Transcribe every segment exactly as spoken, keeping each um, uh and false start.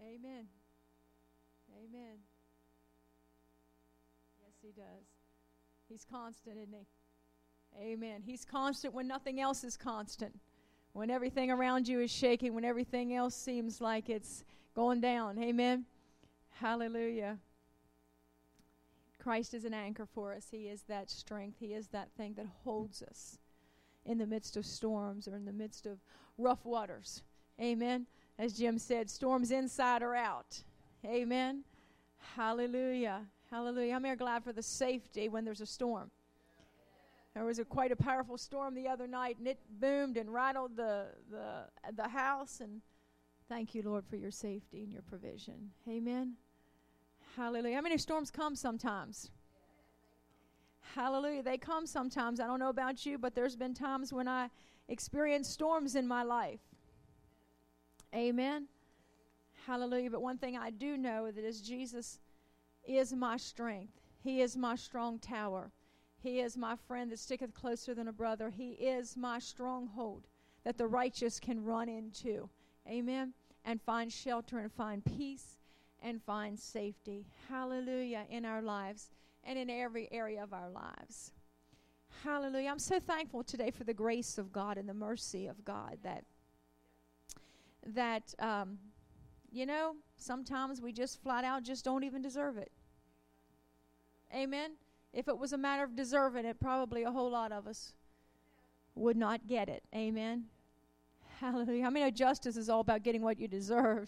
Amen. Amen. Yes, he does. He's constant, isn't he? Amen. He's constant when nothing else is constant. When everything around you is shaking, when everything else seems like it's going down. Amen. Hallelujah. Christ is an anchor for us. He is that strength. He is that thing that holds us in the midst of storms or in the midst of rough waters. Amen. As Jim said, storms inside or out. Amen. Hallelujah. Hallelujah. I'm here glad for the safety when there's a storm. There was a quite a powerful storm the other night, and it boomed and rattled the the the house. And thank you, Lord, for your safety and your provision. Amen. Hallelujah. How many storms come sometimes? Hallelujah. They come sometimes. I don't know about you, but there's been times when I experienced storms in my life. Amen. Hallelujah. But one thing I do know that is Jesus is my strength. He is my strong tower. He is my friend that sticketh closer than a brother. He is my stronghold that the righteous can run into. Amen. And find shelter and find peace and find safety. Hallelujah. In our lives and in every area of our lives. Hallelujah. I'm so thankful today for the grace of God and the mercy of God that, that um, you know, sometimes we just flat out just don't even deserve it. Amen. If it was a matter of deserving it, probably a whole lot of us would not get it. Amen. Hallelujah. I mean, justice is all about getting what you deserved.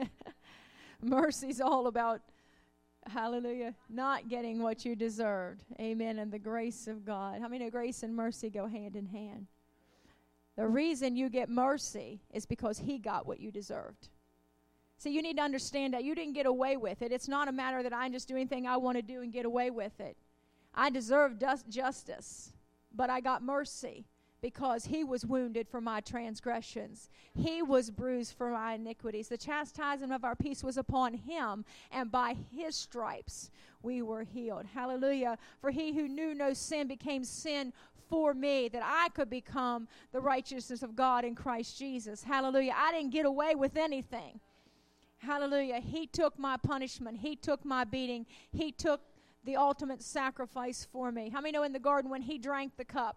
Mercy's all about, hallelujah, not getting what you deserved. Amen. And the grace of God. How many know grace and mercy go hand in hand? The reason you get mercy is because he got what you deserved. See, you need to understand that you didn't get away with it. It's not a matter that I just do anything I want to do and get away with it. I deserve dus- justice, but I got mercy because he was wounded for my transgressions. He was bruised for my iniquities. The chastisement of our peace was upon him, and by his stripes we were healed. Hallelujah. For he who knew no sin became sin for me, that I could become the righteousness of God in Christ Jesus. Hallelujah. I didn't get away with anything. Hallelujah. He took my punishment. He took my beating. He took the ultimate sacrifice for me. How many know in the garden when he drank the cup,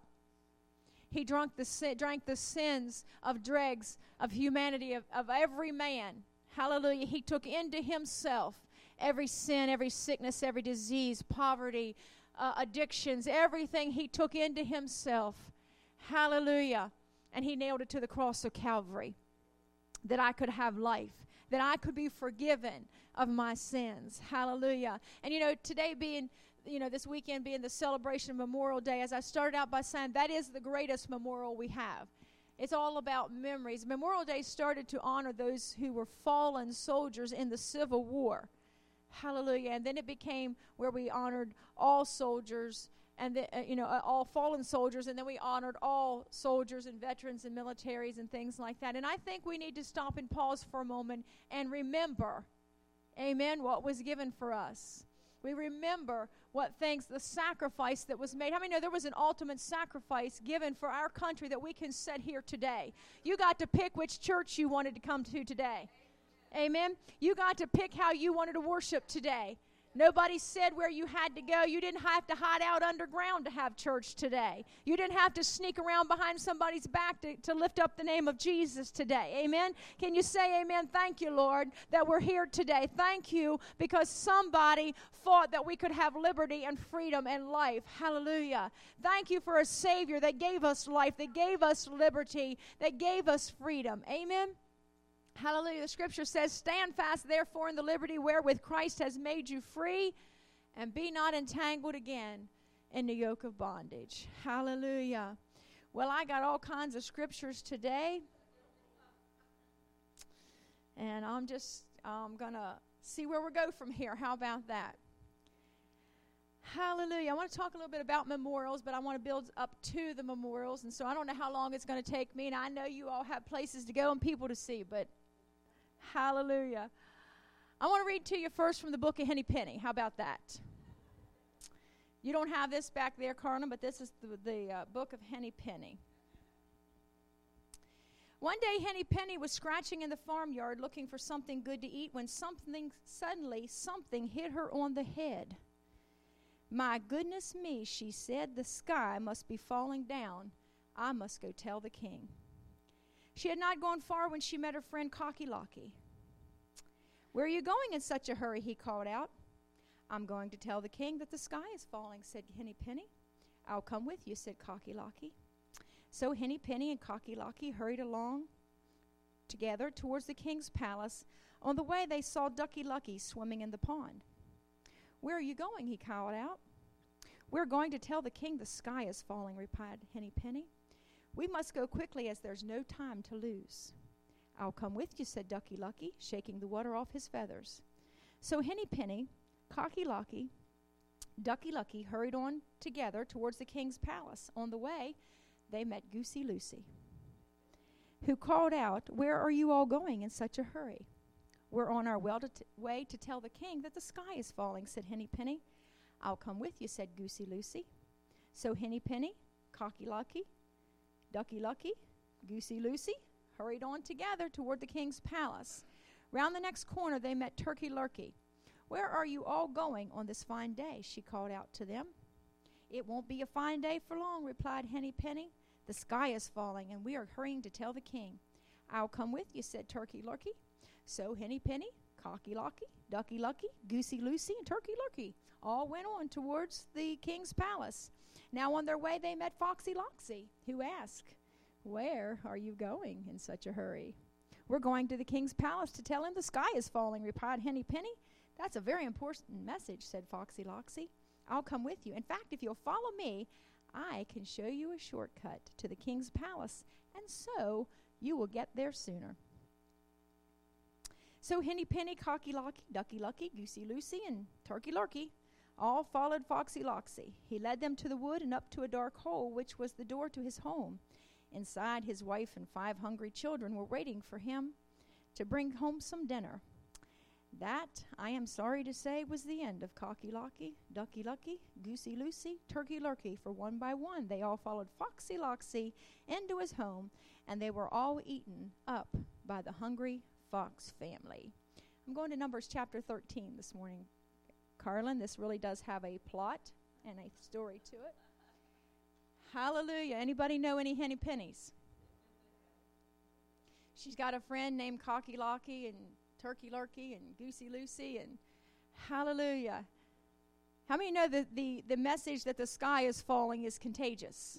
he drank the sin, drank the sins of dregs of humanity, of, of every man. Hallelujah. He took into himself every sin, every sickness, every disease, poverty, uh, addictions, everything he took into himself. Hallelujah. And he nailed it to the cross of Calvary that I could have life, that I could be forgiven of my sins. Hallelujah. And you know, today being, you know, this weekend being the celebration of Memorial Day, as I started out by saying, that is the greatest memorial we have. It's all about memories. Memorial Day started to honor those who were fallen soldiers in the Civil War. Hallelujah. And then it became where we honored all soldiers and, the, uh, you know, uh, all fallen soldiers, and then we honored all soldiers and veterans and militaries and things like that. And I think we need to stop and pause for a moment and remember, amen, what was given for us. We remember what things, the sacrifice that was made. How many know there was an ultimate sacrifice given for our country that we can sit here today? You got to pick which church you wanted to come to today. Amen. You got to pick how you wanted to worship today. Nobody said where you had to go. You didn't have to hide out underground to have church today. You didn't have to sneak around behind somebody's back to, to lift up the name of Jesus today. Amen? Can you say amen? Thank you, Lord, that we're here today. Thank you because somebody fought that we could have liberty and freedom and life. Hallelujah. Thank you for a Savior that gave us life, that gave us liberty, that gave us freedom. Amen? Hallelujah. The scripture says, stand fast, therefore, in the liberty wherewith Christ has made you free, and be not entangled again in the yoke of bondage. Hallelujah. Well, I got all kinds of scriptures today, and I'm just I'm going to see where we go from here. How about that? Hallelujah. I want to talk a little bit about memorials, but I want to build up to the memorials, and so I don't know how long it's going to take me, and I know you all have places to go and people to see, but hallelujah. I want to read to you first from the book of Henny Penny. How about that? You don't have this back there, Carmen, but this is the, the uh, book of Henny Penny. One day, Henny Penny was scratching in the farmyard looking for something good to eat when something, suddenly, something hit her on the head. "My goodness me," she said, "the sky must be falling down. I must go tell the king." She had not gone far when she met her friend Cocky Locky. "Where are you going in such a hurry?" he called out. "I'm going to tell the king that the sky is falling," said Henny Penny. "I'll come with you," said Cocky Locky. So Henny Penny and Cocky Locky hurried along together towards the king's palace. On the way, they saw Ducky Lucky swimming in the pond. "Where are you going?" he called out. "We're going to tell the king the sky is falling," replied Henny Penny. "We must go quickly as there's no time to lose." "I'll come with you," said Ducky Lucky, shaking the water off his feathers. So Henny Penny, Cocky Locky, Ducky Lucky hurried on together towards the king's palace. On the way, they met Goosey Lucy, who called out, "Where are you all going in such a hurry?" "We're on our well to t- way to tell the king that the sky is falling," said Henny Penny. "I'll come with you," said Goosey Lucy. So Henny Penny, Cocky Locky, Ducky Lucky, Goosey Lucy hurried on together toward the king's palace. Round the next corner, they met Turkey Lurkey. "Where are you all going on this fine day?" she called out to them. "It won't be a fine day for long," replied Henny Penny. "The sky is falling, and we are hurrying to tell the king." "I'll come with you," said Turkey Lurkey. So Henny Penny, Cocky Locky, Ducky Lucky, Goosey Lucy, and Turkey Lurkey all went on towards the king's palace. Now on their way, they met Foxy Loxy, who asked, "Where are you going in such a hurry?" "We're going to the king's palace to tell him the sky is falling," replied Henny Penny. "That's a very important message," said Foxy Loxy. "I'll come with you. In fact, if you'll follow me, I can show you a shortcut to the king's palace, and so you will get there sooner." So Henny Penny, Cocky Locky, Ducky Lucky, Goosey Lucy, and Turkey Lurkey all followed Foxy Loxy. He led them to the wood and up to a dark hole, which was the door to his home. Inside, his wife and five hungry children were waiting for him to bring home some dinner. That, I am sorry to say, was the end of Cocky Locky, Ducky Lucky, Goosey Lucy, Turkey Lurkey, for one by one they all followed Foxy Loxy into his home, and they were all eaten up by the hungry fox family. I'm going to Numbers chapter thirteen this morning, Carlin. This really does have a plot and a story to it. Hallelujah. Anybody know any Henny Pennies? She's got a friend named Cocky Locky and Turkey Lurkey and Goosey Lucy, and hallelujah. How many know that the, the message that the sky is falling is contagious?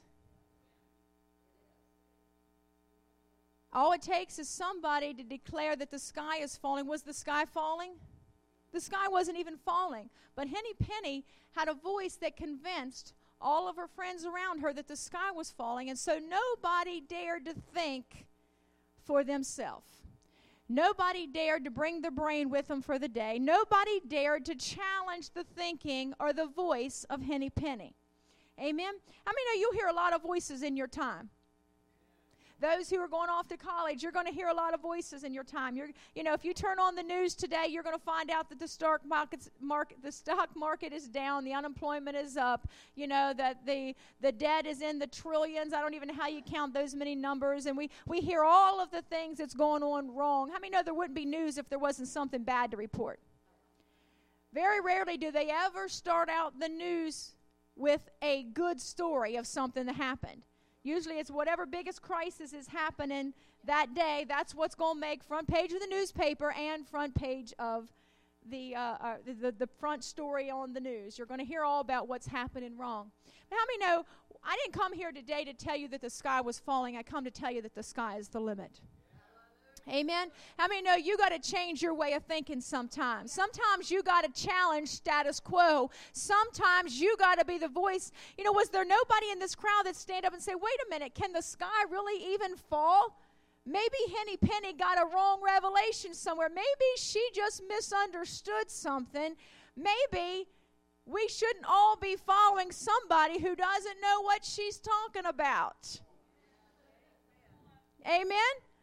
All it takes is somebody to declare that the sky is falling. Was the sky falling? The sky wasn't even falling. But Henny Penny had a voice that convinced all of her friends around her that the sky was falling, and so nobody dared to think for themselves. Nobody dared to bring their brain with them for the day. Nobody dared to challenge the thinking or the voice of Henny Penny. Amen? I mean, you hear a lot of voices in your time. Those who are going off to college, you're going to hear a lot of voices in your time. You're, you know, if you turn on the news today, you're going to find out that the stock market's market, the stock market is down, the unemployment is up. You know that the the debt is in the trillions. I don't even know how you count those many numbers. And we we hear all of the things that's going on wrong. How many know there wouldn't be news if there wasn't something bad to report? Very rarely do they ever start out the news with a good story of something that happened. Usually it's whatever biggest crisis is happening that day, that's what's going to make front page of the newspaper and front page of the, uh, uh, the, the front story on the news. You're going to hear all about what's happening wrong. But how many know, I didn't come here today to tell you that the sky was falling. I come to tell you that the sky is the limit. Amen. How many know you got to change your way of thinking sometimes? Sometimes you got to challenge status quo. Sometimes you got to be the voice. You know, was there nobody in this crowd that stand up and say, wait a minute, can the sky really even fall? Maybe Henny Penny got a wrong revelation somewhere. Maybe she just misunderstood something. Maybe we shouldn't all be following somebody who doesn't know what she's talking about. Amen?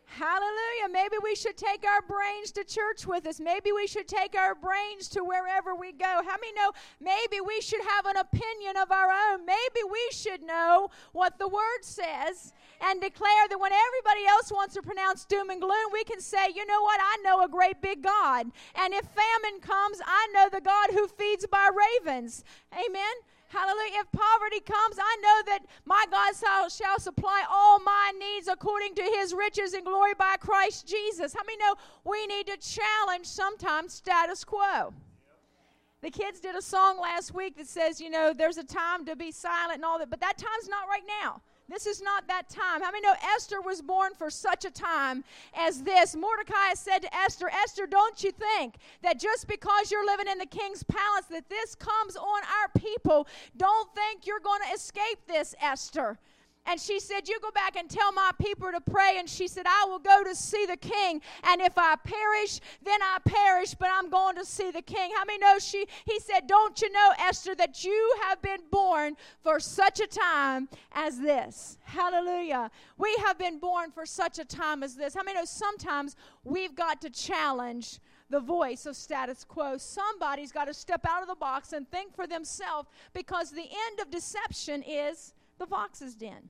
Hallelujah. Maybe we should take our brains to church with us. Maybe we should take our brains to wherever we go. How many know maybe we should have an opinion of our own? Maybe we should know what the Word says and declare that when everybody else wants to pronounce doom and gloom, we can say, you know what, I know a great big God. And if famine comes, I know the God who feeds by ravens. Amen. Hallelujah. If poverty comes, I know that my God shall, shall supply all my needs according to his riches and glory by Christ Jesus. How many know we need to challenge sometimes status quo? The kids did a song last week that says, you know, there's a time to be silent and all that, but that time's not right now. This is not that time. How many know Esther was born for such a time as this? Mordecai said to Esther, Esther, don't you think that just because you're living in the king's palace that this comes on our people? Don't think you're going to escape this, Esther. And she said, you go back and tell my people to pray. And she said, I will go to see the king. And if I perish, then I perish, but I'm going to see the king. How many know she, he said, don't you know, Esther, that you have been born for such a time as this? Hallelujah. We have been born for such a time as this. How many know sometimes we've got to challenge the voice of status quo? Somebody's got to step out of the box and think for themselves, because the end of deception is the fox's den.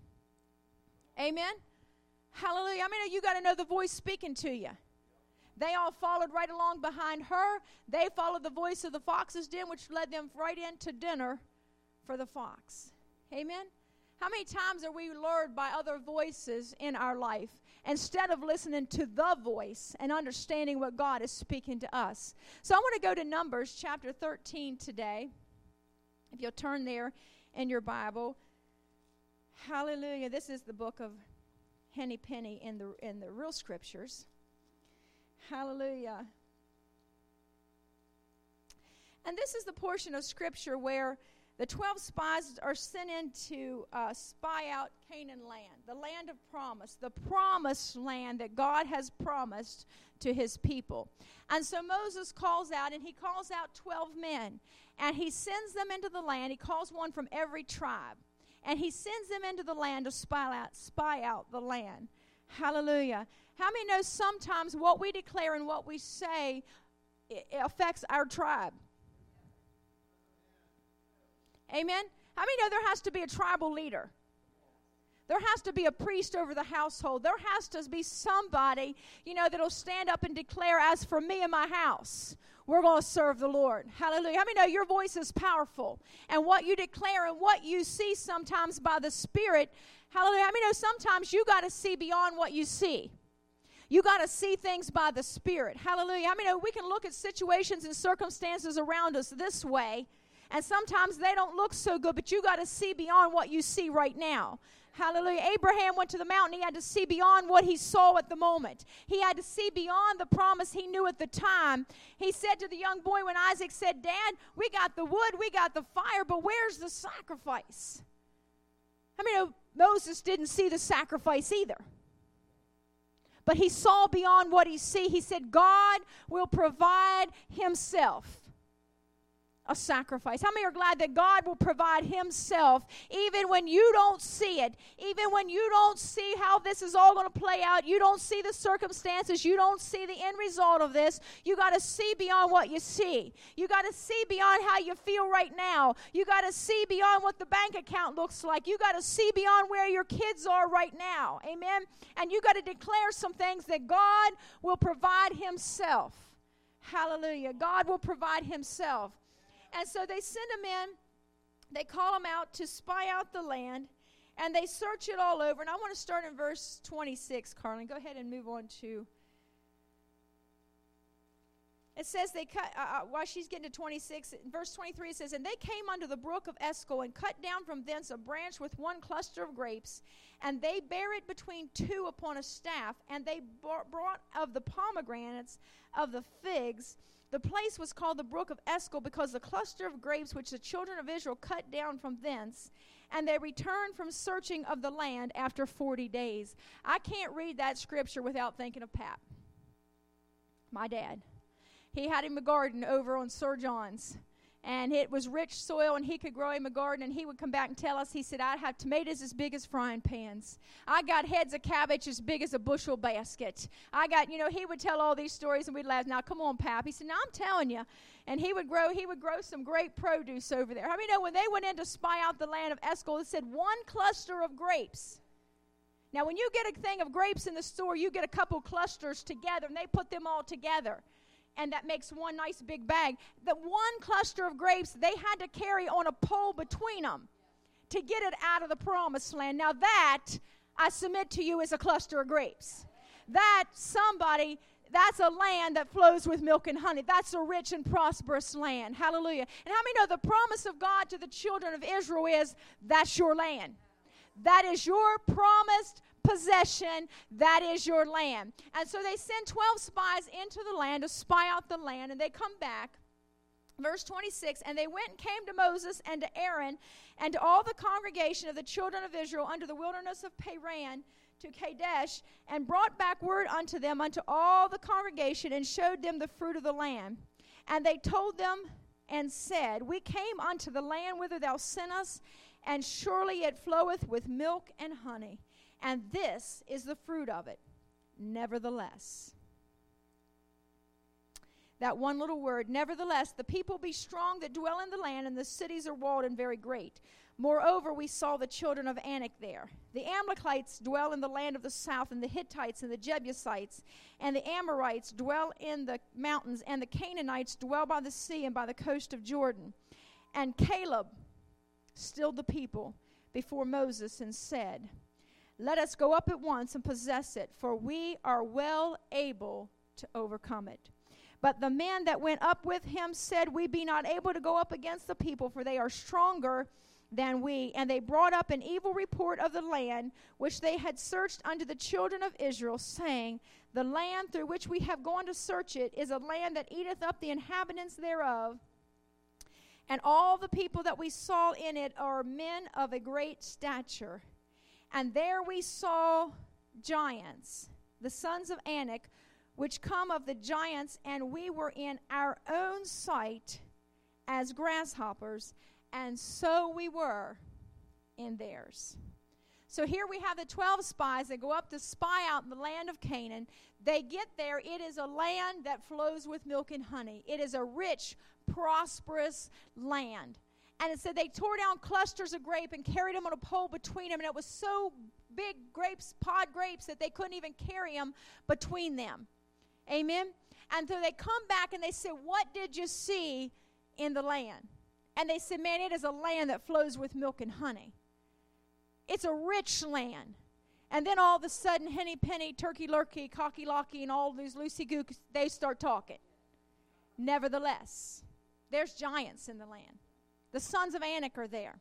Amen. Hallelujah. I mean, you got to know the voice speaking to you. They all followed right along behind her. They followed the voice of the fox's den, which led them right into dinner for the fox. Amen. How many times are we lured by other voices in our life instead of listening to the voice and understanding what God is speaking to us? So I want to go to Numbers chapter thirteen today. If you'll turn there in your Bible. Hallelujah. This is the book of Henny Penny in the in the real scriptures. Hallelujah. And this is the portion of scripture where the twelve spies are sent in to uh, spy out Canaan land, the land of promise, the promised land that God has promised to his people. And so Moses calls out, and he calls out twelve men, and he sends them into the land. He calls one from every tribe. And he sends them into the land to spy out, spy out the land. Hallelujah. How many know sometimes what we declare and what we say it, it affects our tribe? Amen. How many know there has to be a tribal leader? There has to be a priest over the household. There has to be somebody, you know, that'll stand up and declare, as for me and my house, we're going to serve the Lord. Hallelujah. How many know your voice is powerful? And what you declare and what you see sometimes by the Spirit, hallelujah. How many know sometimes you got to see beyond what you see? You got to see things by the Spirit. Hallelujah. How many know we can look at situations and circumstances around us this way, and sometimes they don't look so good, but you got to see beyond what you see right now. Hallelujah. Abraham went to the mountain. He had to see beyond what he saw at the moment. He had to see beyond the promise he knew at the time. He said to the young boy when Isaac said, Dad, we got the wood, we got the fire, but where's the sacrifice? I mean, Moses didn't see the sacrifice either. But he saw beyond what he see. He said, God will provide himself a sacrifice. How many are glad that God will provide himself even when you don't see it, even when you don't see how this is all going to play out, you don't see the circumstances, you don't see the end result of this. You got to see beyond what you see. You got to see beyond how you feel right now. You got to see beyond what the bank account looks like. You got to see beyond where your kids are right now. Amen. And you got to declare some things that God will provide himself. Hallelujah. God will provide himself. And so they send them in, they call them out to spy out the land, and they search it all over. And I want to start in verse twenty-six, Carlin. Go ahead and move on to. It says they cut, uh, while she's getting to twenty-six, verse twenty-three, it says, and they came unto the brook of Eshcol and cut down from thence a branch with one cluster of grapes, and they bare it between two upon a staff, and they brought of the pomegranates of the figs. The place was called the brook of Eshcol because the cluster of grapes which the children of Israel cut down from thence, and they returned from searching of the land after forty days. I can't read that scripture without thinking of Pap, my dad. He had him a garden over on Sir John's, and it was rich soil, and he could grow him a garden, and he would come back and tell us, he said, I have tomatoes as big as frying pans. I got heads of cabbage as big as a bushel basket. I got, you know, he would tell all these stories, and we'd laugh. Now, come on, Pap. He said, now, I'm telling you. And he would grow, he would grow some great produce over there. How many know when they went in to spy out the land of Eshcol, it said one cluster of grapes. Now, when you get a thing of grapes in the store, you get a couple clusters together, and they put them all together. And that makes one nice big bag. The one cluster of grapes, they had to carry on a pole between them to get it out of the promised land. Now that, I submit to you, is a cluster of grapes. That, somebody, that's a land that flows with milk and honey. That's a rich and prosperous land. Hallelujah. And how many know the promise of God to the children of Israel is, that's your land. That is your promised possession. That is your land. And so they send twelve spies into the land to spy out the land, and they come back. Verse twenty-six, and they went and came to Moses and to Aaron and to all the congregation of the children of Israel under the wilderness of Paran to Kadesh, and brought back word unto them, unto all the congregation, and showed them the fruit of the land. And they told them and said, we came unto the land whither thou sent us, and surely it floweth with milk and honey. And this is the fruit of it. Nevertheless. That one little word, nevertheless, the people be strong that dwell in the land, and the cities are walled and very great. Moreover, we saw the children of Anak there. The Amalekites dwell in the land of the south, and the Hittites and the Jebusites, and the Amorites dwell in the mountains, and the Canaanites dwell by the sea and by the coast of Jordan. And Caleb stilled the people before Moses and said, let us go up at once and possess it, for we are well able to overcome it. But the men that went up with him said, we be not able to go up against the people, for they are stronger than we. And they brought up an evil report of the land, which they had searched unto the children of Israel, saying, the land through which we have gone to search it is a land that eateth up the inhabitants thereof. And all the people that we saw in it are men of a great stature. And there we saw giants, the sons of Anak, which come of the giants, and we were in our own sight as grasshoppers, and so we were in theirs. So here we have the twelve spies that go up to spy out the land of Canaan. They get there. It is a land that flows with milk and honey. It is a rich, prosperous land. And it said they tore down clusters of grape and carried them on a pole between them. And it was so big grapes, pod grapes, that they couldn't even carry them between them. Amen? And so they come back and they said, what did you see in the land? And they said, man, it is a land that flows with milk and honey. It's a rich land. And then all of a sudden, Henny Penny, Turkey Lurkey, Cocky Locky, and all these loosey gooks, they start talking. Nevertheless, there's giants in the land. The sons of Anak are there.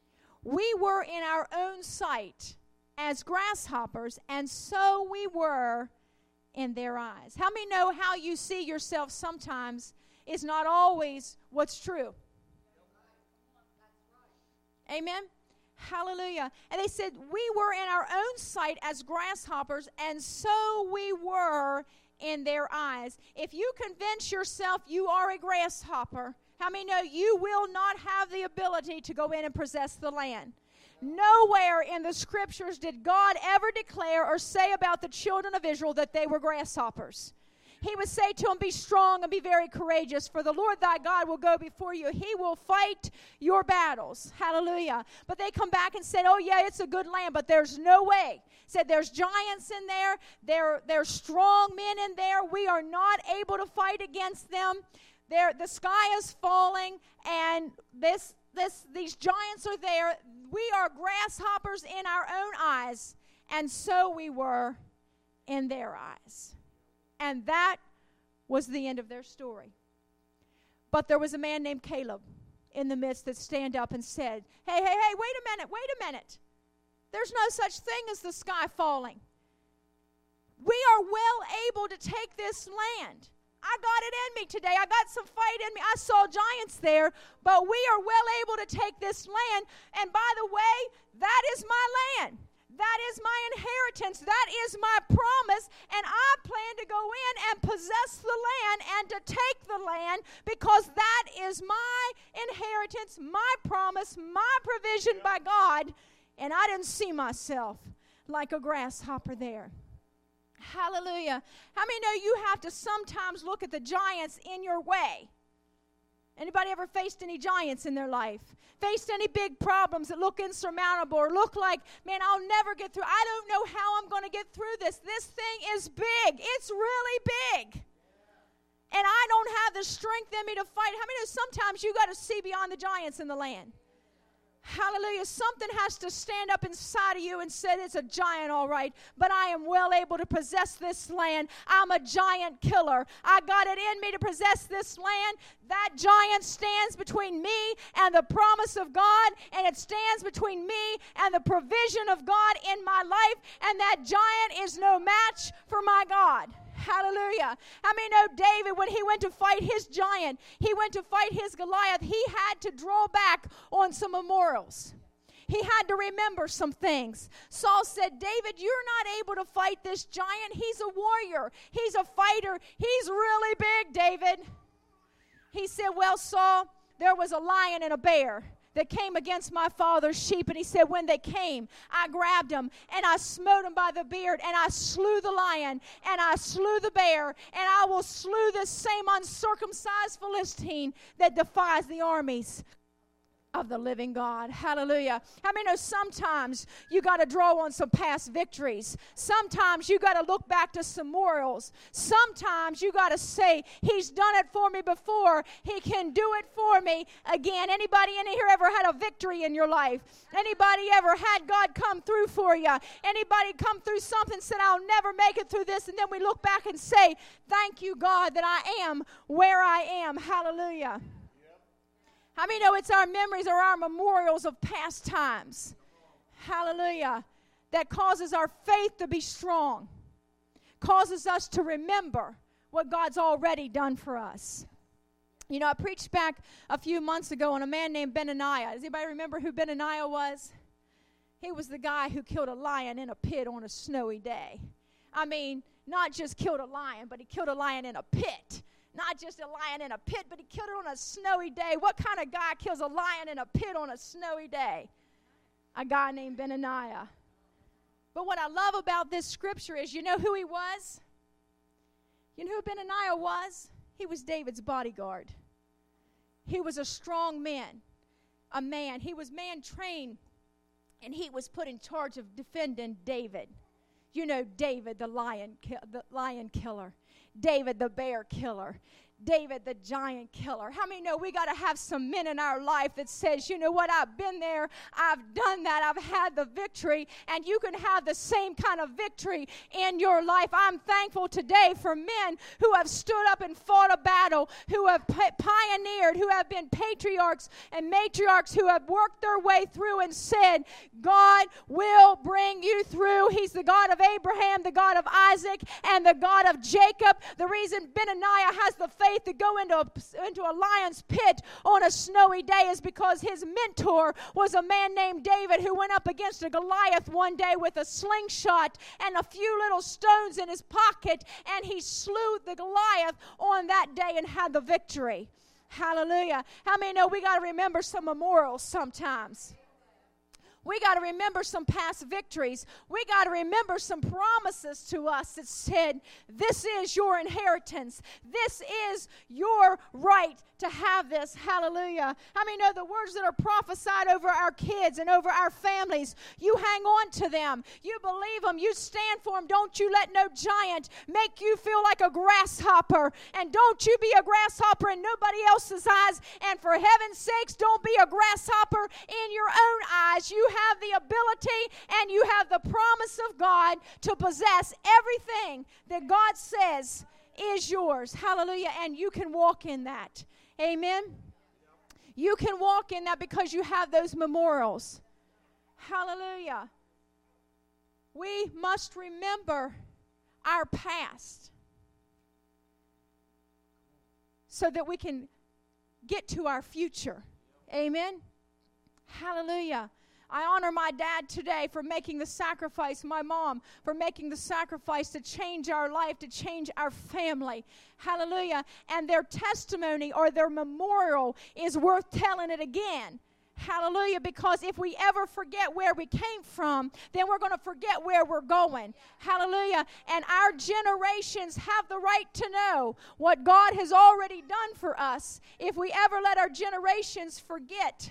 We were in our own sight as grasshoppers, and so we were in their eyes. How many know how you see yourself sometimes is not always what's true? Amen? Hallelujah. And they said, we were in our own sight as grasshoppers, and so we were in their eyes. If you convince yourself you are a grasshopper, how many know you will not have the ability to go in and possess the land? Nowhere in the scriptures did God ever declare or say about the children of Israel that they were grasshoppers. He would say to them, be strong and be very courageous, for the Lord thy God will go before you. He will fight your battles. Hallelujah. But they come back and said, oh yeah, it's a good land, but there's no way. Said there's giants in there. There, there's strong men in there. We are not able to fight against them. There, the sky is falling, and this, this, these giants are there. We are grasshoppers in our own eyes, and so we were in their eyes. And that was the end of their story. But there was a man named Caleb in the midst that stand up and said, hey, hey, hey, wait a minute, wait a minute. There's no such thing as the sky falling. We are well able to take this land. I got it in me today. I got some fight in me. I saw giants there, but we are well able to take this land. And by the way, that is my land. That is my inheritance. That is my promise. And I plan to go in and possess the land and to take the land, because that is my inheritance, my promise, my provision by God, and I didn't see myself like a grasshopper there. Hallelujah. How many know you have to sometimes look at the giants in your way? Anybody ever faced any giants in their life? Faced any big problems that look insurmountable or look like, man, I'll never get through. I don't know how I'm going to get through this. This thing is big. It's really big. And I don't have the strength in me to fight. How many know sometimes you got to see beyond the giants in the land? Hallelujah. Something has to stand up inside of you and say, it's a giant, all right, but I am well able to possess this land. I'm a giant killer. I got it in me to possess this land. That giant stands between me and the promise of God, and it stands between me and the provision of God in my life, and that giant is no match for my God. Hallelujah. How many know David, when he went to fight his giant, he went to fight his Goliath, he had to draw back on some memorials. He had to remember some things. Saul said, David, you're not able to fight this giant. He's a warrior. He's a fighter. He's really big, David. He said, well, Saul, there was a lion and a bear that came against my father's sheep. And he said, when they came, I grabbed them and I smote them by the beard, and I slew the lion and I slew the bear, and I will slew this same uncircumcised Philistine that defies the armies of the living God. Hallelujah. How many know sometimes you got to draw on some past victories? Sometimes you got to look back to some morals. Sometimes you got to say, he's done it for me before. He can do it for me again. Anybody in here ever had a victory in your life? Anybody ever had God come through for you? Anybody come through something and said, I'll never make it through this? And then we look back and say, thank you, God, that I am where I am. Hallelujah. How many know it's our memories or our memorials of past times? Hallelujah. That causes our faith to be strong. Causes us to remember what God's already done for us. You know, I preached back a few months ago on a man named Benaniah. Does anybody remember who Benaniah was? He was the guy who killed a lion in a pit on a snowy day. I mean, not just killed a lion, but he killed a lion in a pit. Not just a lion in a pit, but he killed it on a snowy day. What kind of guy kills a lion in a pit on a snowy day? A guy named Benaniah. But what I love about this scripture is, you know who he was? You know who Benaniah was? He was David's bodyguard. He was a strong man, a man. He was man trained, and he was put in charge of defending David. You know, David, the lion, ki- the lion killer. David, the bear killer. David, the giant killer. How many know we got to have some men in our life that says, you know what, I've been there, I've done that, I've had the victory, and you can have the same kind of victory in your life. I'm thankful today for men who have stood up and fought a battle, who have pioneered, who have been patriarchs and matriarchs, who have worked their way through and said, God will bring you through. He's the God of Abraham, the God of Isaac, and the God of Jacob. The reason Benaniah has the faith to go into a, into a lion's pit on a snowy day is because his mentor was a man named David, who went up against a Goliath one day with a slingshot and a few little stones in his pocket, and he slew the Goliath on that day and had the victory. Hallelujah. How many know we got to remember some memorials sometimes? We got to remember some past victories. We got to remember some promises to us that said, this is your inheritance. This is your right to have this. Hallelujah. How many know the words that are prophesied over our kids and over our families? You hang on to them. You believe them. You stand for them. Don't you let no giant make you feel like a grasshopper. And don't you be a grasshopper in nobody else's eyes. And for heaven's sakes, don't be a grasshopper in your own eyes. You have the ability and you have the promise of God to possess everything that God says is yours. Hallelujah. And you can walk in that. Amen. You can walk in that because you have those memorials. Hallelujah. We must remember our past so that we can get to our future. Amen. Hallelujah. I honor my dad today for making the sacrifice, my mom for making the sacrifice to change our life, to change our family. Hallelujah. And their testimony or their memorial is worth telling it again. Hallelujah, because if we ever forget where we came from, then we're going to forget where we're going. Hallelujah. And our generations have the right to know what God has already done for us. If we ever let our generations forget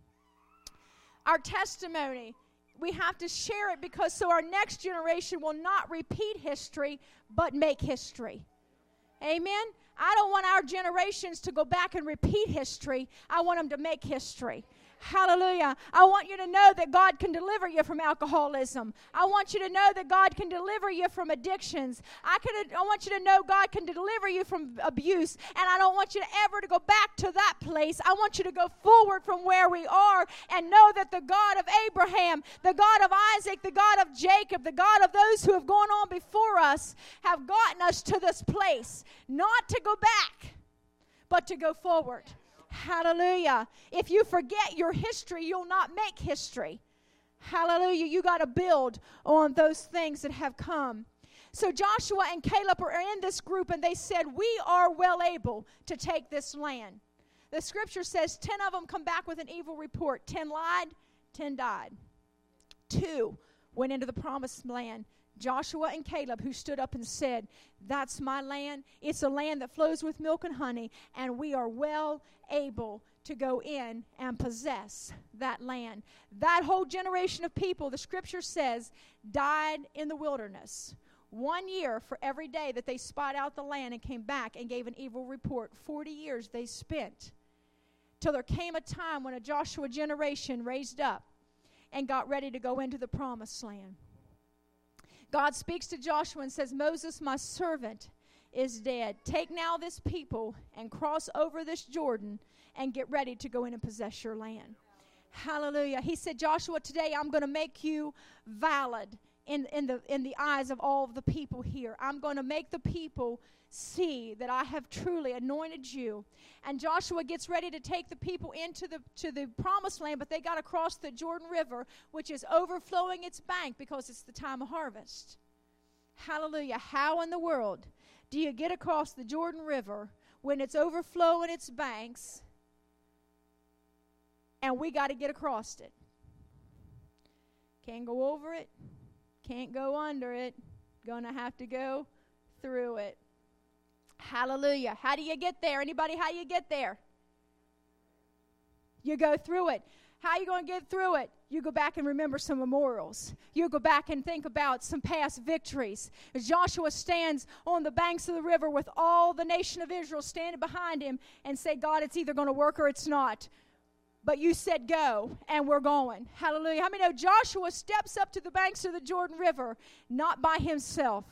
our testimony, we have to share it, because so our next generation will not repeat history, but make history. Amen? I don't want our generations to go back and repeat history. I want them to make history. Hallelujah. I want you to know that God can deliver you from alcoholism. I want you to know that God can deliver you from addictions. I, can, I want you to know God can deliver you from abuse. And I don't want you to ever to go back to that place. I want you to go forward from where we are and know that the God of Abraham, the God of Isaac, the God of Jacob, the God of those who have gone on before us have gotten us to this place. Not to go back, but to go forward. Hallelujah. If you forget your history, you'll not make history. Hallelujah. You got to build on those things that have come. So Joshua and Caleb are in this group, and they said, we are well able to take this land. The scripture says ten of them come back with an evil report. Ten lied, ten died. Two went into the promised land. Joshua and Caleb, who stood up and said, that's my land. It's a land that flows with milk and honey, and we are well able to go in and possess that land. That whole generation of people, the scripture says, died in the wilderness. One year for every day that they spied out the land and came back and gave an evil report. Forty years they spent till there came a time when a Joshua generation raised up and got ready to go into the promised land. God speaks to Joshua and says, Moses, my servant, is dead. Take now this people and cross over this Jordan and get ready to go in and possess your land. Hallelujah. He said, Joshua, today I'm going to make you valid in, in, the, in the eyes of all of the people here. I'm going to make the people see that I have truly anointed you. And Joshua gets ready to take the people into the to the promised land, but they got to cross the Jordan River, which is overflowing its bank because it's the time of harvest. Hallelujah. How in the world do you get across the Jordan River when it's overflowing its banks and we got to get across it? Can't go over it. Can't go under it. Gonna have to go through it. Hallelujah. How do you get there? Anybody, how do you get there? You go through it. How are you going to get through it? You go back and remember some memorials. You go back and think about some past victories. As Joshua stands on the banks of the river with all the nation of Israel standing behind him and say, God, it's either going to work or it's not. But you said go, and we're going. Hallelujah. How many know Joshua steps up to the banks of the Jordan River, not by himself?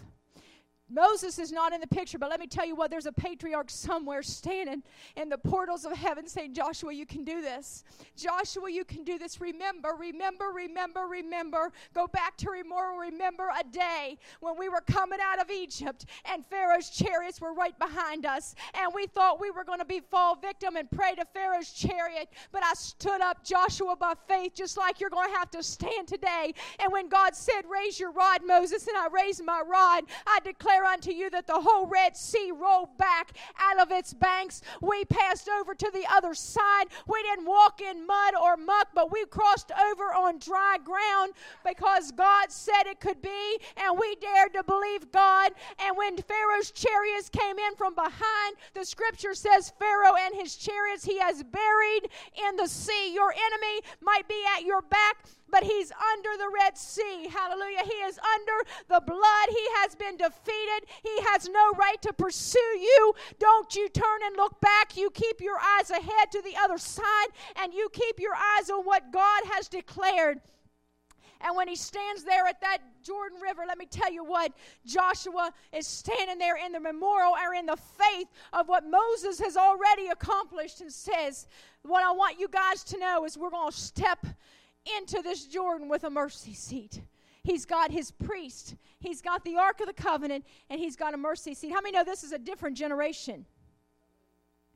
Moses is not in the picture, but let me tell you what, there's a patriarch somewhere standing in the portals of heaven saying, Joshua, you can do this. Joshua, you can do this. Remember, remember, remember, remember. Go back to remember, remember a day when we were coming out of Egypt and Pharaoh's chariots were right behind us. And we thought we were going to be fall victim and pray to Pharaoh's chariot. But I stood up, Joshua, by faith, just like you're going to have to stand today. And when God said, raise your rod, Moses, and I raised my rod, I declare unto you that the whole Red Sea rolled back out of its banks. We passed over to the other side. We didn't walk in mud or muck, but we crossed over on dry ground because God said it could be, and we dared to believe God. And when Pharaoh's chariots came in from behind, the scripture says Pharaoh and his chariots he has buried in the sea. Your enemy might be at your back, but he's under the Red Sea. Hallelujah. He is under the blood. He has been defeated. He has no right to pursue you. Don't you turn and look back. You keep your eyes ahead to the other side, and you keep your eyes on what God has declared. And when he stands there at that Jordan River, let me tell you what, Joshua is standing there in the memorial or in the faith of what Moses has already accomplished, and says, what I want you guys to know is we're going to step into this Jordan with a mercy seat. He's got his priest. He's got the Ark of the Covenant, and he's got a mercy seat. How many know this is a different generation?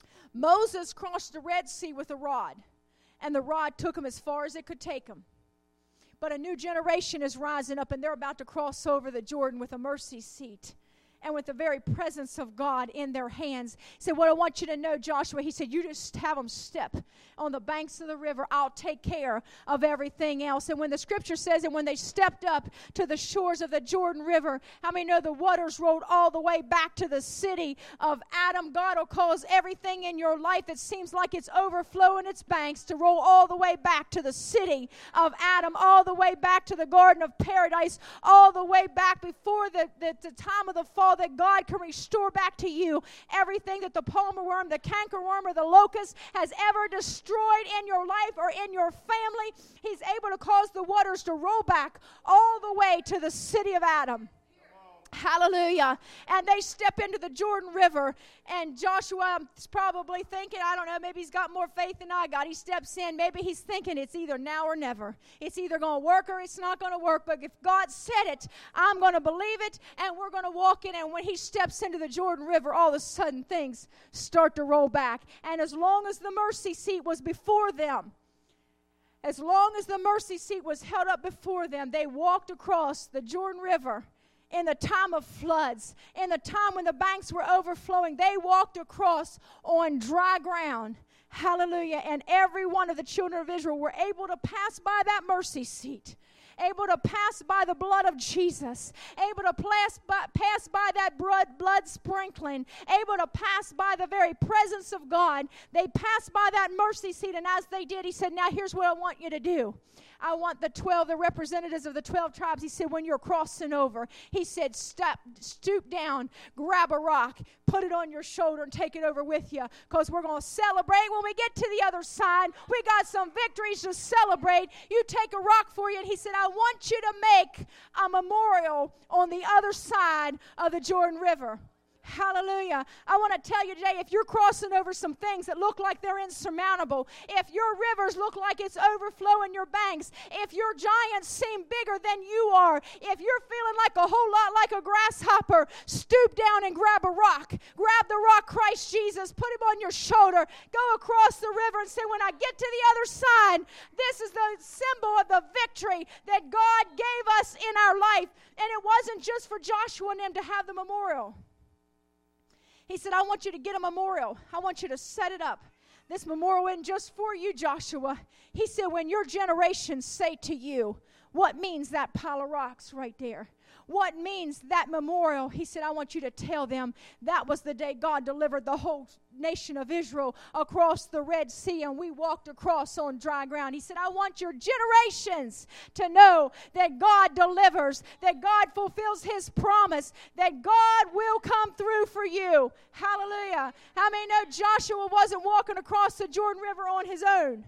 Moses crossed the Red Sea with a rod, and the rod took him as far as it could take him. But a new generation is rising up, and they're about to cross over the Jordan with a mercy seat and with the very presence of God in their hands. He said, what I want you to know, Joshua, he said, you just have them step on the banks of the river. I'll take care of everything else. And when the scripture says, and when they stepped up to the shores of the Jordan River, how many know the waters rolled all the way back to the city of Adam? God will cause everything in your life that seems like it's overflowing its banks to roll all the way back to the city of Adam, all the way back to the Garden of Paradise, all the way back before the, the, the time of the fall, that God can restore back to you everything that the palmer worm, the cankerworm, or the locust has ever destroyed in your life or in your family. He's able to cause the waters to roll back all the way to the city of Adam. Hallelujah. And they step into the Jordan River, and Joshua is probably thinking, I don't know, maybe he's got more faith than I got. He steps in. Maybe he's thinking it's either now or never. It's either going to work or it's not going to work. But if God said it, I'm going to believe it, and we're going to walk in. And when he steps into the Jordan River, all of a sudden things start to roll back. And as long as the mercy seat was before them, as long as the mercy seat was held up before them, they walked across the Jordan River. In the time of floods, in the time when the banks were overflowing, they walked across on dry ground. Hallelujah. And every one of the children of Israel were able to pass by that mercy seat, able to pass by the blood of Jesus, able to pass by, pass by that blood, blood sprinkling, able to pass by the very presence of God. They passed by that mercy seat, and as they did, he said, now here's what I want you to do. I want the twelve, the representatives of the twelve tribes. He said, when you're crossing over, he said, step, stoop down, grab a rock, put it on your shoulder, and take it over with you, because we're going to celebrate when we get to the other side. We got some victories to celebrate. You take a rock for you. And he said, I want you to make a memorial on the other side of the Jordan River. Hallelujah. I want to tell you today, if you're crossing over some things that look like they're insurmountable, if your rivers look like it's overflowing your banks, if your giants seem bigger than you are, if you're feeling like a whole lot like a grasshopper, stoop down and grab a rock. Grab the rock, Christ Jesus, put him on your shoulder, go across the river and say, when I get to the other side, this is the symbol of the victory that God gave us in our life. And it wasn't just for Joshua and them to have the memorial. He said, I want you to get a memorial. I want you to set it up. This memorial isn't just for you, Joshua. He said, when your generations say to you, what means that pile of rocks right there? What means that memorial? He said, I want you to tell them that was the day God delivered the whole nation of Israel across the Red Sea, and we walked across on dry ground. He said, I want your generations to know that God delivers, that God fulfills his promise, that God will come through for you. Hallelujah. How many know Joshua wasn't walking across the Jordan River on his own?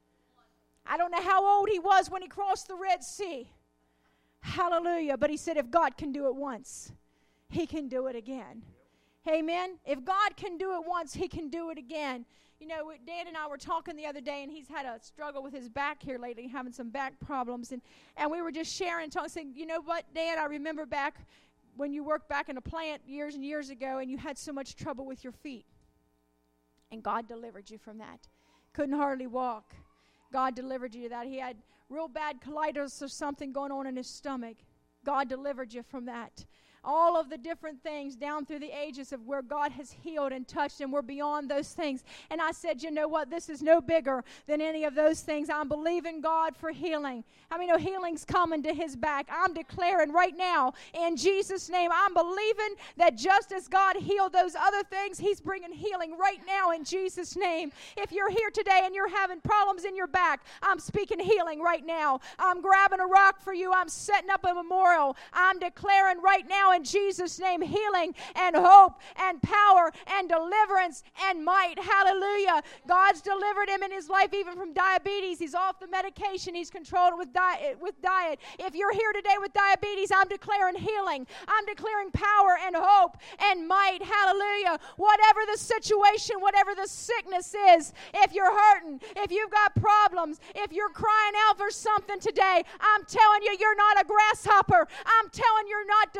I don't know how old he was when he crossed the Red Sea. Hallelujah. But he said, if God can do it once, he can do it again. Amen. If God can do it once, he can do it again. You know, Dan and I were talking the other day, and he's had a struggle with his back here lately, having some back problems. And, and we were just sharing, talking, saying, you know what, Dan, I remember back when you worked back in a plant years and years ago, and you had so much trouble with your feet. And God delivered you from that. Couldn't hardly walk. God delivered you that. He had real bad colitis or something going on in his stomach. God delivered you from that. All of the different things down through the ages of where God has healed and touched, and we're beyond those things. And I said, you know what? This is no bigger than any of those things. I'm believing God for healing. I mean, no, healing's coming to his back. I'm declaring right now in Jesus' name, I'm believing that just as God healed those other things, he's bringing healing right now in Jesus' name. If you're here today and you're having problems in your back, I'm speaking healing right now. I'm grabbing a rock for you. I'm setting up a memorial. I'm declaring right now in Jesus' name, healing and hope and power and deliverance and might. Hallelujah. God's delivered him in his life even from diabetes. He's off the medication. He's controlled with diet. With diet. If you're here today with diabetes, I'm declaring healing. I'm declaring power and hope and might. Hallelujah. Whatever the situation, whatever the sickness is, if you're hurting, if you've got problems, if you're crying out for something today, I'm telling you, you're not a grasshopper. I'm telling you, you're not defeated.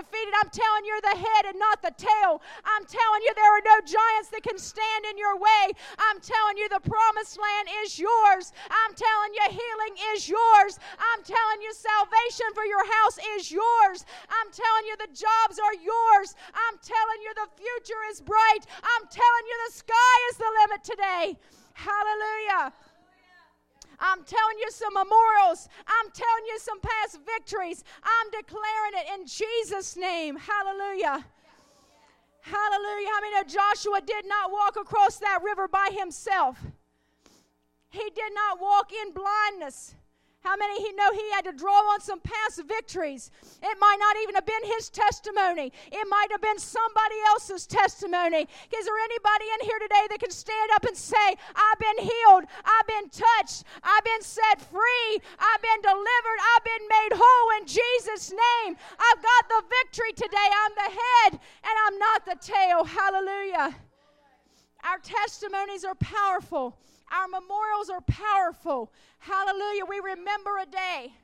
I'm telling you, you're the head and not the tail. I'm telling you, there are no giants that can stand in your way. I'm telling you, the promised land is yours. I'm telling you, healing is yours. I'm telling you, salvation for your house is yours. I'm telling you, the jobs are yours. I'm telling you, the future is bright. I'm telling you, the sky is the limit today. Hallelujah. I'm telling you some memorials. I'm telling you some past victories. I'm declaring it in Jesus' name. Hallelujah. Hallelujah. I mean, Joshua did not walk across that river by himself. He did not walk in blindness. How many he know he had to draw on some past victories? It might not even have been his testimony. It might have been somebody else's testimony. Is there anybody in here today that can stand up and say, I've been healed, I've been touched, I've been set free, I've been delivered, I've been made whole in Jesus' name. I've got the victory today. I'm the head and I'm not the tail. Hallelujah. Our testimonies are powerful. Our memorials are powerful. Hallelujah. We remember a day.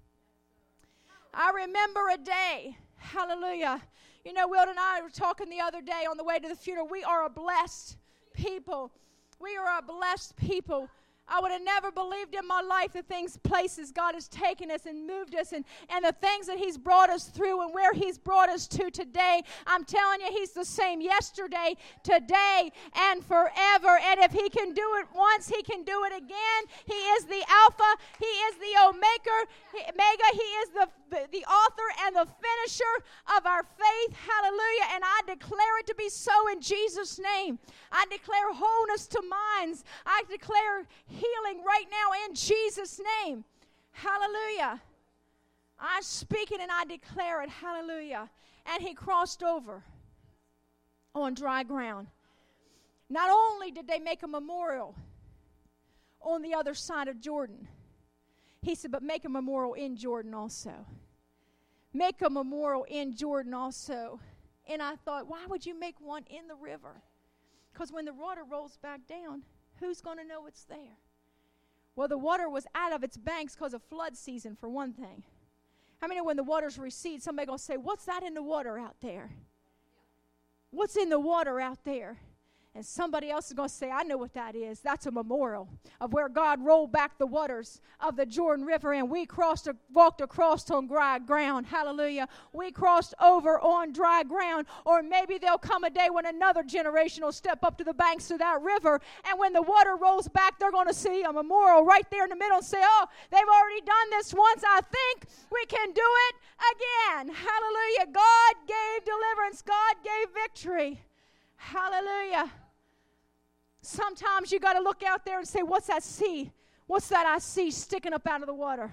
I remember a day. Hallelujah. You know, Will and I were talking the other day on the way to the funeral. We are a blessed people. We are a blessed people. I would have never believed in my life the things, places God has taken us and moved us and, and the things that He's brought us through and where He's brought us to today. I'm telling you, He's the same yesterday, today, and forever. And if He can do it once, He can do it again. He is the Alpha. He is the Omega. He, Omega. He is the, the, the author and the finisher of our faith. Hallelujah. And I declare it to be so in Jesus' name. I declare wholeness to minds. I declare healing right now in Jesus' name. Hallelujah. I speak it and I declare it. Hallelujah. And he crossed over on dry ground. Not only did they make a memorial on the other side of Jordan, he said, but make a memorial in Jordan also. Make a memorial in Jordan also. And I thought, why would you make one in the river? Because when the water rolls back down, who's going to know it's there? Well, the water was out of its banks because of flood season, for one thing. How many, when the waters recede, somebody going to say, what's that in the water out there? What's in the water out there? And somebody else is going to say, I know what that is. That's a memorial of where God rolled back the waters of the Jordan River and we crossed, walked across on dry ground. Hallelujah. We crossed over on dry ground. Or maybe there'll come a day when another generation will step up to the banks of that river. And when the water rolls back, they're going to see a memorial right there in the middle and say, oh, they've already done this once. I think we can do it again. Hallelujah. God gave deliverance. God gave victory. Hallelujah. Sometimes you got to look out there and say, what's that see? What's that I see sticking up out of the water?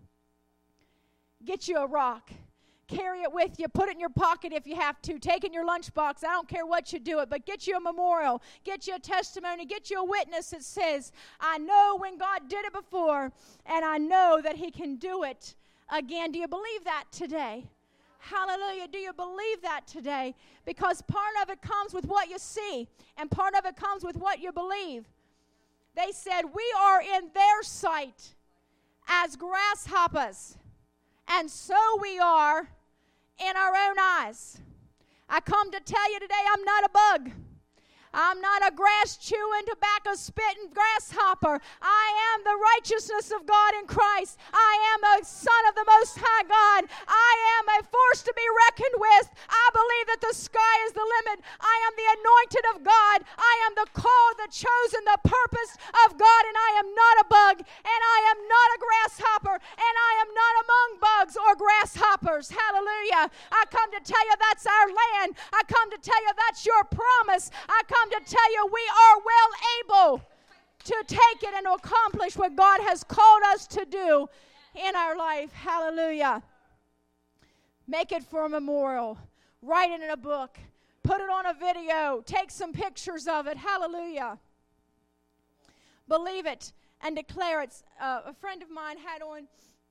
Get you a rock. Carry it with you. Put it in your pocket if you have to. Take it in your lunchbox. I don't care what you do it, but get you a memorial. Get you a testimony. Get you a witness that says, I know when God did it before, and I know that He can do it again. Do you believe that today? Hallelujah. Do you believe that today? Because part of it comes with what you see, and part of it comes with what you believe. They said, we are in their sight as grasshoppers, and so we are in our own eyes. I come to tell you today, I'm not a bug. I'm not a grass-chewing, tobacco-spitting grasshopper. I am the righteousness of God in Christ. I am a son of the Most High God. I am a force to be reckoned with. I believe that the sky is the limit. I am the anointed of God. I am the called, the chosen, the purpose of God, and I am not a bug, and I am not a grasshopper, and I am not among bugs or grasshoppers. Hallelujah. I come to tell you that's our land. I come to tell you that's your promise. I come to tell you we are well able to take it and to accomplish what God has called us to do in our life. Hallelujah. Make it for a memorial. Write it in a book. Put it on a video. Take some pictures of it. Hallelujah. Believe it and declare it. Uh, a friend of mine had on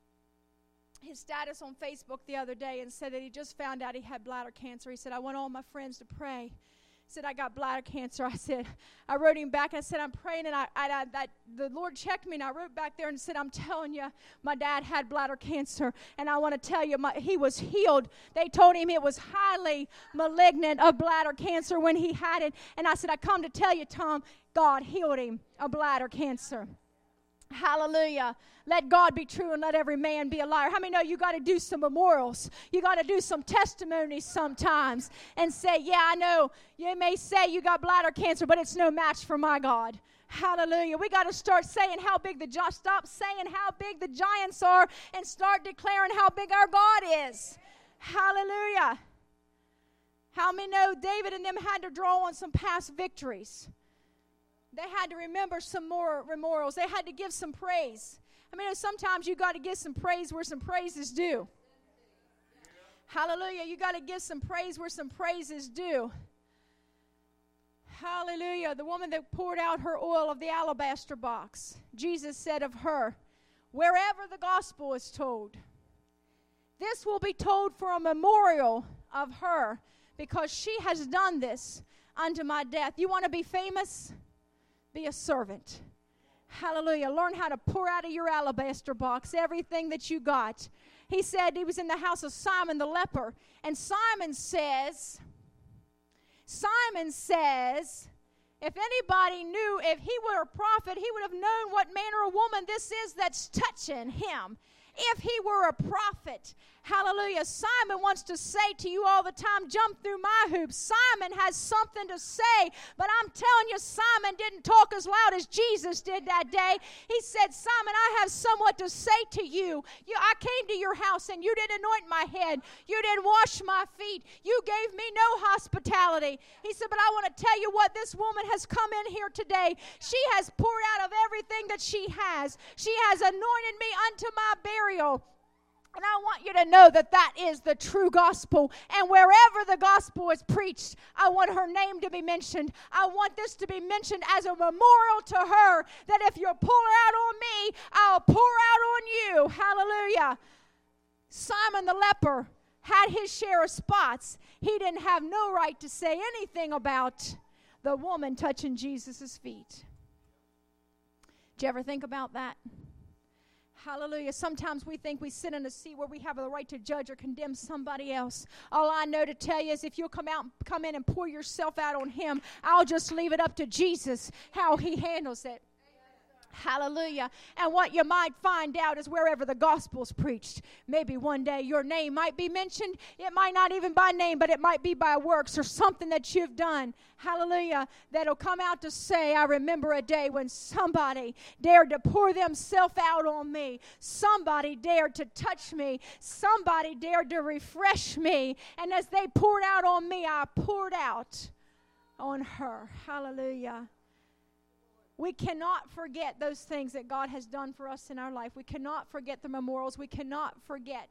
his status on Facebook the other day and said that he just found out he had bladder cancer. He said, I want all my friends to pray said, I got bladder cancer. I said, I wrote him back. I said, I'm praying, and I, I, I that the Lord checked me, and I wrote back there and said, I'm telling you, my dad had bladder cancer, and I want to tell you, my, he was healed. They told him it was highly malignant of bladder cancer when he had it, and I said, I come to tell you, Tom, God healed him of bladder cancer. Hallelujah. Let God be true and let every man be a liar. How many know you got to do some memorials? You got to do some testimonies sometimes and say, yeah, I know you may say you got bladder cancer, but it's no match for my God. Hallelujah. We got to start saying how big the gi- stop saying how big the giants are and start declaring how big our God is. Hallelujah. How many know David and them had to draw on some past victories? They had to remember some more memorials. They had to give some praise. I mean, sometimes you got to give some praise where some praise is due. Hallelujah. You got to give some praise where some praise is due. Hallelujah. The woman that poured out her oil of the alabaster box, Jesus said of her, wherever the gospel is told, this will be told for a memorial of her, because she has done this unto my death. You want to be famous? Be a servant. Hallelujah. Learn how to pour out of your alabaster box everything that you got. He said he was in the house of Simon the leper. And Simon says, Simon says, if anybody knew, if he were a prophet, he would have known what manner of woman this is that's touching him. If he were a prophet. Hallelujah. Simon wants to say to you all the time, jump through my hoops. Simon has something to say, but I'm telling you, Simon didn't talk as loud as Jesus did that day. He said, Simon, I have somewhat to say to you. you. I came to your house and you didn't anoint my head. You didn't wash my feet. You gave me no hospitality. He said, but I want to tell you what, this woman has come in here today. She has poured out of everything that she has. She has anointed me unto my burial. And I want you to know that that is the true gospel. And wherever the gospel is preached, I want her name to be mentioned. I want this to be mentioned as a memorial to her, that if you pour out on me, I'll pour out on you. Hallelujah. Simon the leper had his share of spots. He didn't have no right to say anything about the woman touching Jesus' feet. Did you ever think about that? Hallelujah. Sometimes we think we sit in a seat where we have the right to judge or condemn somebody else. All I know to tell you is if you'll come out, come in and pour yourself out on him, I'll just leave it up to Jesus how he handles it. Hallelujah. And what you might find out is wherever the gospel's preached, maybe one day your name might be mentioned. It might not even by name, but it might be by works or something that you've done. Hallelujah. That'll come out to say, I remember a day when somebody dared to pour themselves out on me. Somebody dared to touch me. Somebody dared to refresh me. And as they poured out on me, I poured out on her. Hallelujah. We cannot forget those things that God has done for us in our life. We cannot forget the memorials. We cannot forget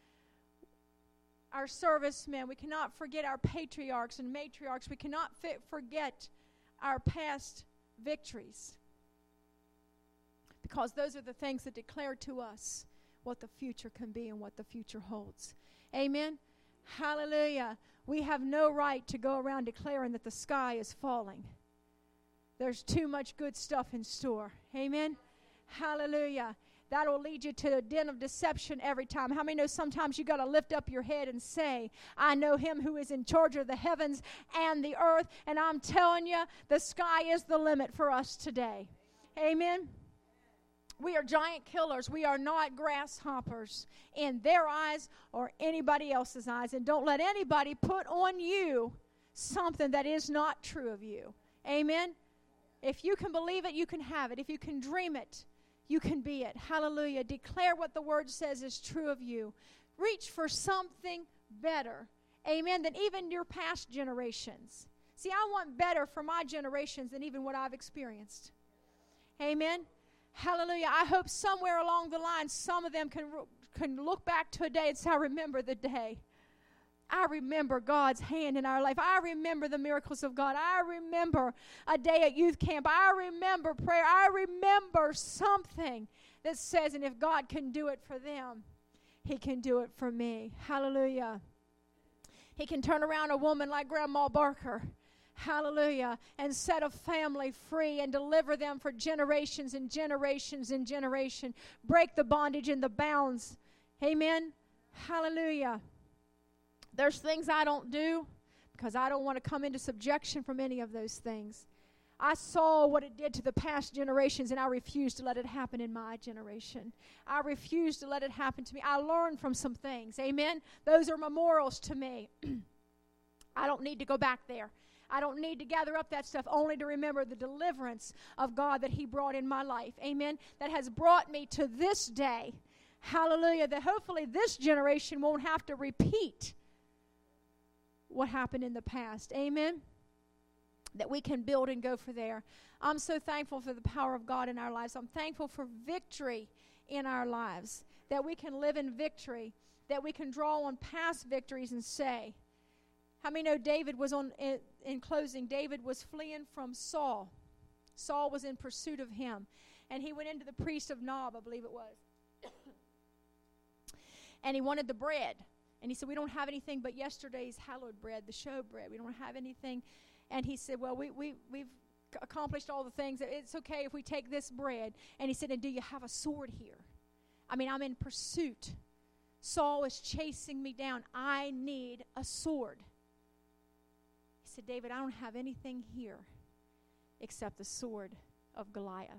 our servicemen. We cannot forget our patriarchs and matriarchs. We cannot fi- forget our past victories, because those are the things that declare to us what the future can be and what the future holds. Amen? Hallelujah. We have no right to go around declaring that the sky is falling. There's too much good stuff in store. Amen? Hallelujah. That'll lead you to a den of deception every time. How many know sometimes you got to lift up your head and say, I know him who is in charge of the heavens and the earth, and I'm telling you, the sky is the limit for us today. Amen? We are giant killers. We are not grasshoppers in their eyes or anybody else's eyes. And don't let anybody put on you something that is not true of you. Amen? If you can believe it, you can have it. If you can dream it, you can be it. Hallelujah. Declare what the word says is true of you. Reach for something better. Amen. Than even your past generations. See, I want better for my generations than even what I've experienced. Amen. Hallelujah. I hope somewhere along the line, some of them can, can look back to a day and say, I remember the day. I remember God's hand in our life. I remember the miracles of God. I remember a day at youth camp. I remember prayer. I remember something that says, and if God can do it for them, he can do it for me. Hallelujah. He can turn around a woman like Grandma Barker. Hallelujah. And set a family free and deliver them for generations and generations and generation. Break the bondage and the bounds. Amen. Hallelujah. There's things I don't do because I don't want to come into subjection from any of those things. I saw what it did to the past generations, and I refuse to let it happen in my generation. I refuse to let it happen to me. I learned from some things. Amen? Those are memorials to me. I don't need to go back there. I don't need to gather up that stuff only to remember the deliverance of God that He brought in my life. Amen? That has brought me to this day. Hallelujah. That hopefully this generation won't have to repeat what happened in the past. Amen? That we can build and go for there. I'm so thankful for the power of God in our lives. I'm thankful for victory in our lives. That we can live in victory. That we can draw on past victories and say, how many know David was on, in, in closing, David was fleeing from Saul. Saul was in pursuit of him. And he went into the priest of Nob, I believe it was. And he wanted the bread. And he said, we don't have anything but yesterday's hallowed bread, the show bread. We don't have anything. And he said, well, we, we, we've accomplished all the things. It's okay if we take this bread. And he said, and do you have a sword here? I mean, I'm in pursuit. Saul is chasing me down. I need a sword. He said, David, I don't have anything here except the sword of Goliath.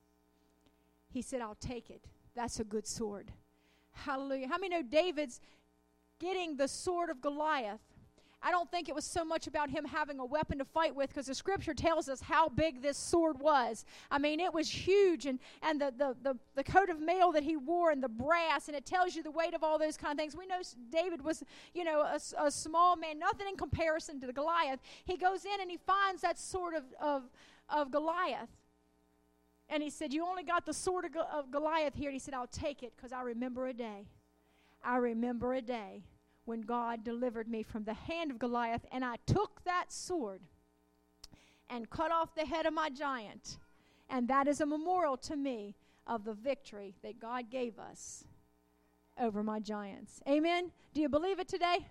He said, I'll take it. That's a good sword. Hallelujah. How many know David's getting the sword of Goliath? I don't think it was so much about him having a weapon to fight with, because the scripture tells us how big this sword was. I mean, it was huge, and, and the, the, the, the coat of mail that he wore and the brass, and it tells you the weight of all those kind of things. We know David was, you know, a, a small man, nothing in comparison to the Goliath. He goes in and he finds that sword of, of, of Goliath. And he said, you only got the sword of, of Goliath here. And he said, I'll take it because I remember a day. I remember a day when God delivered me from the hand of Goliath, and I took that sword and cut off the head of my giant. And that is a memorial to me of the victory that God gave us over my giants. Amen? Do you believe it today?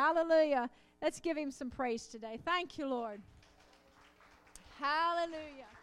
Hallelujah. Let's give Him some praise today. Thank you, Lord. Hallelujah.